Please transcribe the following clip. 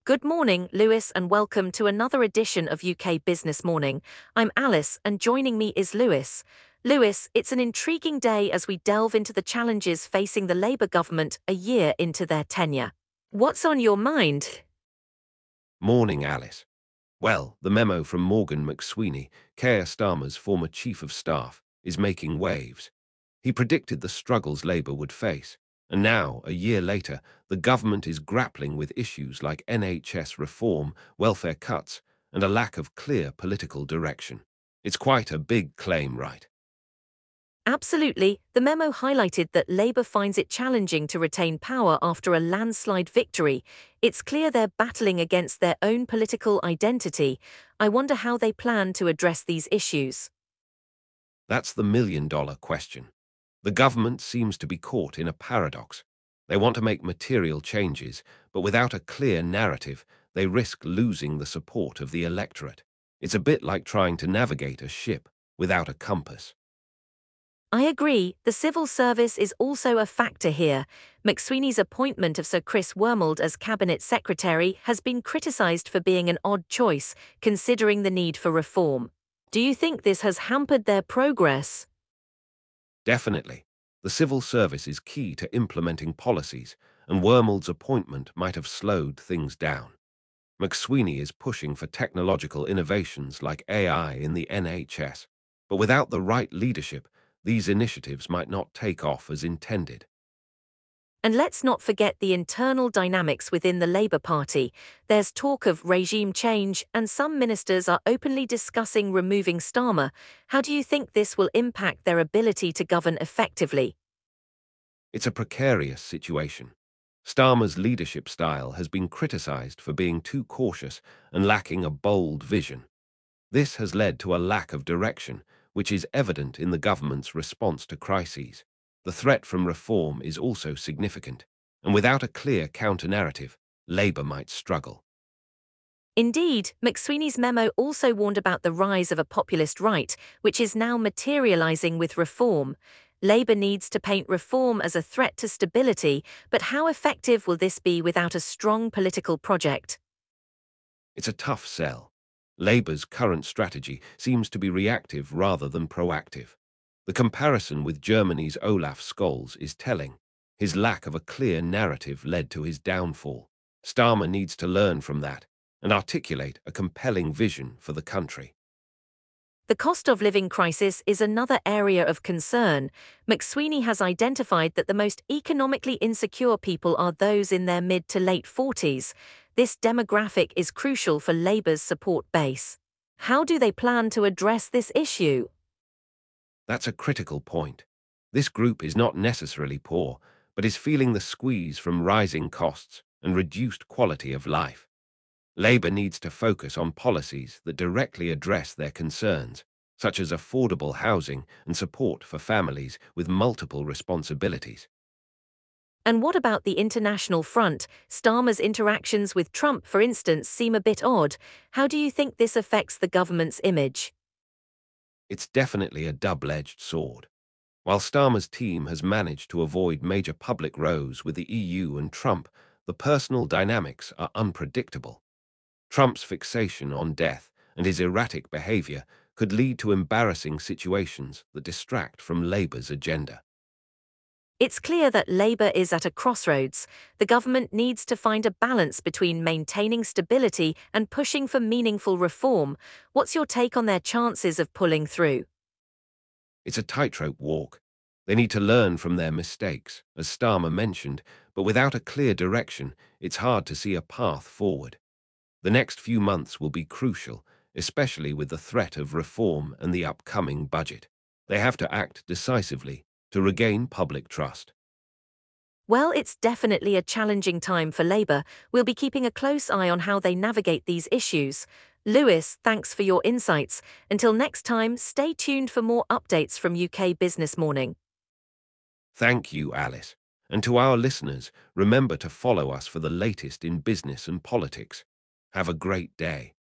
Good morning, Lewis, and welcome to another edition of UK Business Morning. I'm Alice, and joining me is Lewis. Lewis, it's an intriguing day as we delve into the challenges facing the Labour government a year into their tenure. What's on your mind? Morning, Alice. Well, the memo from Morgan McSweeney, Keir Starmer's former chief of staff, is making waves. He predicted the struggles Labour would face, and now, a year later, the government is grappling with issues like NHS reform, welfare cuts, and a lack of clear political direction. It's quite a big claim, right? Absolutely. The memo highlighted that Labour finds it challenging to retain power after a landslide victory. It's clear they're battling against their own political identity. I wonder how they plan to address these issues. That's the million-dollar question. The government seems to be caught in a paradox. They want to make material changes, but without a clear narrative, they risk losing the support of the electorate. It's a bit like trying to navigate a ship without a compass. I agree, the civil service is also a factor here. McSweeney's appointment of Sir Chris Wormald as Cabinet Secretary has been criticised for being an odd choice, considering the need for reform. Do you think this has hampered their progress? Definitely. The civil service is key to implementing policies, and Wormald's appointment might have slowed things down. McSweeney is pushing for technological innovations like AI in the NHS, but without the right leadership, these initiatives might not take off as intended. And let's not forget the internal dynamics within the Labour Party. There's talk of regime change, and some ministers are openly discussing removing Starmer. How do you think this will impact their ability to govern effectively? It's a precarious situation. Starmer's leadership style has been criticised for being too cautious and lacking a bold vision. This has led to a lack of direction, which is evident in the government's response to crises. The threat from reform is also significant, and without a clear counter-narrative, Labour might struggle. Indeed, McSweeney's memo also warned about the rise of a populist right, which is now materialising with reform. Labour needs to paint reform as a threat to stability, but how effective will this be without a strong political project? It's a tough sell. Labour's current strategy seems to be reactive rather than proactive. The comparison with Germany's Olaf Scholz is telling. His lack of a clear narrative led to his downfall. Starmer needs to learn from that and articulate a compelling vision for the country. The cost of living crisis is another area of concern. McSweeney has identified that the most economically insecure people are those in their mid to late 40s. This demographic is crucial for Labour's support base. How do they plan to address this issue? That's a critical point. This group is not necessarily poor, but is feeling the squeeze from rising costs and reduced quality of life. Labour needs to focus on policies that directly address their concerns, such as affordable housing and support for families with multiple responsibilities. And what about the international front? Starmer's interactions with Trump, for instance, seem a bit odd. How do you think this affects the government's image? It's definitely a double-edged sword. While Starmer's team has managed to avoid major public rows with the EU and Trump, the personal dynamics are unpredictable. Trump's fixation on death and his erratic behavior could lead to embarrassing situations that distract from Labour's agenda. It's clear that Labour is at a crossroads. The government needs to find a balance between maintaining stability and pushing for meaningful reform. What's your take on their chances of pulling through? It's a tightrope walk. They need to learn from their mistakes, as Starmer mentioned, but without a clear direction, it's hard to see a path forward. The next few months will be crucial, especially with the threat of reform and the upcoming budget. They have to act decisively to regain public trust. Well, it's definitely a challenging time for Labour. We'll be keeping a close eye on how they navigate these issues. Lewis, thanks for your insights. Until next time, stay tuned for more updates from UK Business Morning. Thank you, Alice. And to our listeners, remember to follow us for the latest in business and politics. Have a great day.